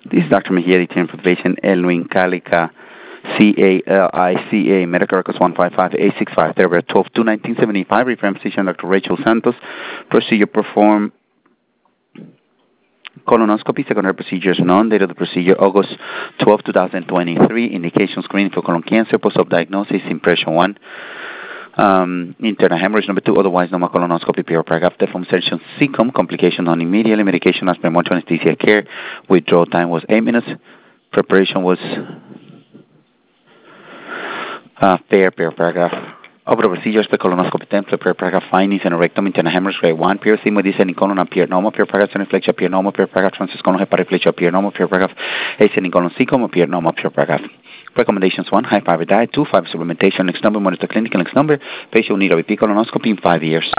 This is Dr. Mejia, the for the patient Elwin Calica, CALICA, medical records 155865, February 12, 1975, reference physician Dr. Rachel Santos, procedure performed colonoscopy, secondary procedures none, date of the procedure August 12, 2023, indication screening for colon cancer, post-op diagnosis, impression 1, internal hemorrhage number 2, otherwise normal colonoscopy, paragraph, deformation, CCOM, complication non immediately, medication as per much anesthesia care, withdrawal time was 8 minutes, preparation was fair, paragraph. Of the procedures, the colonoscopy template, paragraph findings, and rectum internal hemorrhage, grade 1, piercing with descending colon appeared normal, paragraph genuflection appeared normal, paragraph transcolon hepatiflection appeared normal, paragraph ascending colon CCOM appeared normal, paragraph. Recommendations 1, high fiber diet, 2, 5 supplementation, next number, monitor clinical, next number, patient will need a repeat colonoscopy in 5 years.